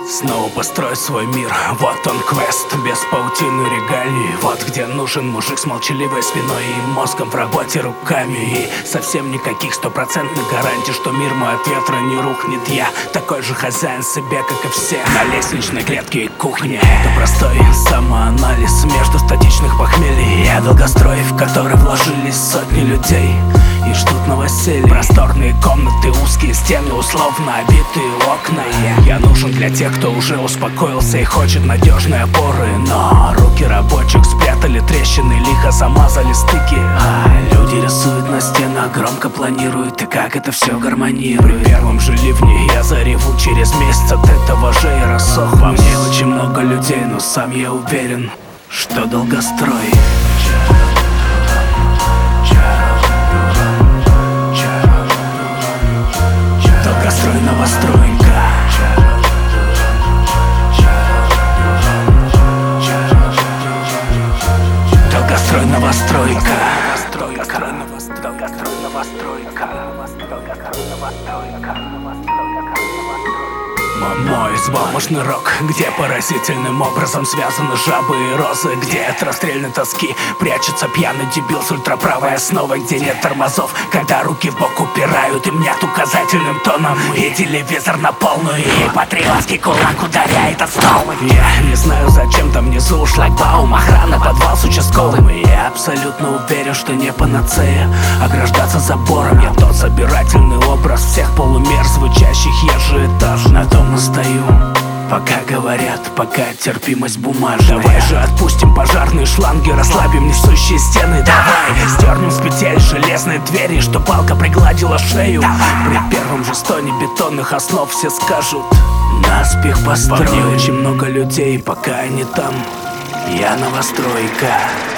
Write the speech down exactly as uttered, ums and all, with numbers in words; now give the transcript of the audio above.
Снова построй свой мир, вот он квест, без паутины регалий. Вот где нужен мужик с молчаливой спиной и мозгом в работе руками. И совсем никаких стопроцентных гарантий, что мир мой от ветра не рухнет. Я такой же хозяин себе, как и все, на лестничной клетке и кухне. Это простой самоанализ между статичных похмелий. Я долгострой, в который вложились сотни людей и ждут новоселья. Просторные комнаты, узкие стены, условно обитые окна. Я, я нужен для тех, кто уже успокоился и хочет надежной опоры. Но руки рабочих спрятали трещины, лихо замазали стыки. А люди рисуют на стенах, громко планируют, и как это все гармонирует. При первом же ливне я зареву, через месяц от этого же я рассох. Во мне очень много людей, но сам я уверен, что долгострой. Долгострой, новостройка. Долгострой, новостройка. Долгострой, новостройка. Мой взбалмошный рок, где поразительным образом связаны жабы и розы, где от расстрельной тоски прячется пьяный дебил с ультраправой основой, где нет тормозов, когда руки в бок упирают им нет указательным тоном, и телевизор на полную, и патриотский кулак ударяет от стола. Я не знаю, зачем там внизу шлагбаум, охрана, подвал с участковым, и я абсолютно уверен, что не панацея ограждаться забором. Я тот собирательный образ всех полумер, звучащих ежеэтажно. На том настаю, пока говорят, пока терпимость бумажная. Давай же отпустим пожарные шланги, расслабим несущие стены. Давай стернем с петель железные двери, что палка пригладила шею. При первом же стоне бетонных основ все скажут: наспех построй. Во мне очень много людей, пока они там, я новостройка.